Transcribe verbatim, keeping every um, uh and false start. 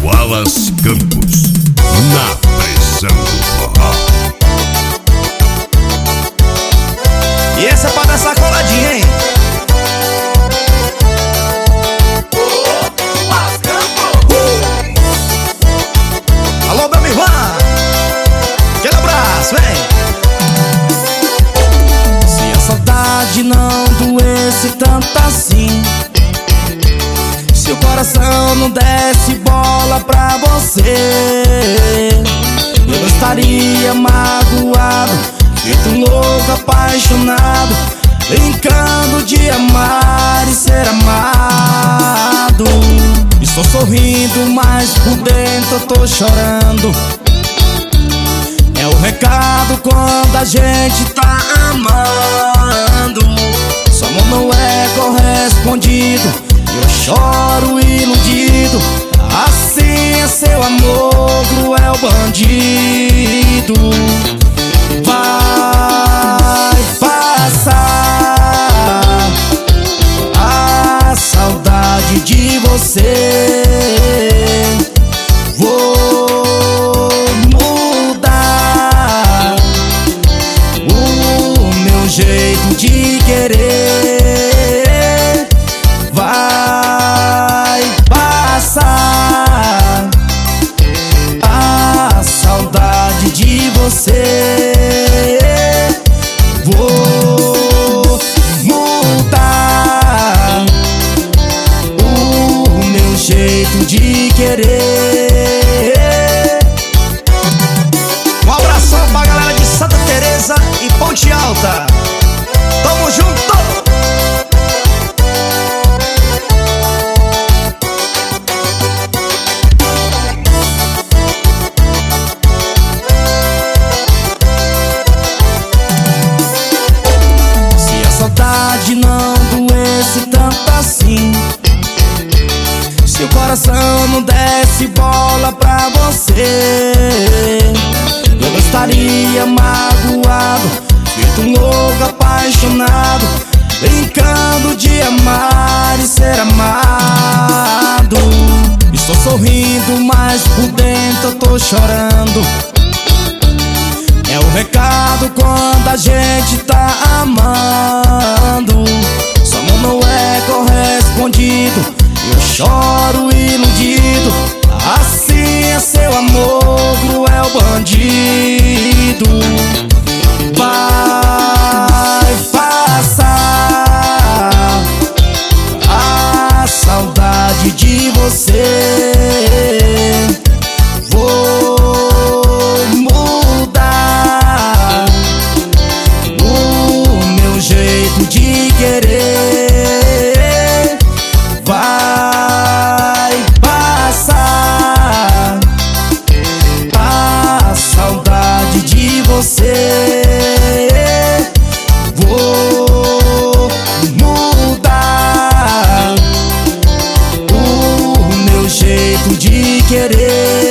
Wallace Campos, na pressão do forró. E essa é pra dançar coladinha, hein? Alô, meu irmão! Aquele abraço, vem! Se a saudade não doesse tanto assim, se o coração não desse bola pra você, eu não estaria magoado, feito um louco apaixonado, brincando de amar e ser amado. Estou sorrindo, mas por dentro eu tô chorando. É o recado quando a gente tá amando. Seu amor não é correspondido, eu choro iludido. Assim é seu amor, cruel bandido. Vai passar a saudade de você. Vou mudar o meu jeito de querer. Vai passar a saudade de você. Vou mudar o meu jeito de querer. Um abração pra galera de Santa Teresa e Ponte Alta. Tamo junto! Não doesse tanto assim, se o coração não desse bola pra você, eu não estaria magoado, feito um louco apaixonado, brincando de amar e ser amado. Estou sorrindo, mas por dentro eu tô chorando. É o recado quando a gente tá amando. Seu amor não é correspondido, eu choro iludido. Assim é seu amor, cruel bandido. Vai passar a saudade de você. Vou mudar o meu jeito de querer. Vai passar a saudade de você. Vou mudar o meu jeito de querer.